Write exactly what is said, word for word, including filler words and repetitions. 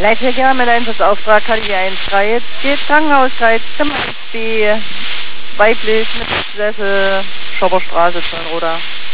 Leitverkehr mit Einsatzauftrag K D eins drei. Jetzt geht Krankenhauskreis, Zimmer B, weiblich mit Sessel, Schopperstraße, Zollenroda.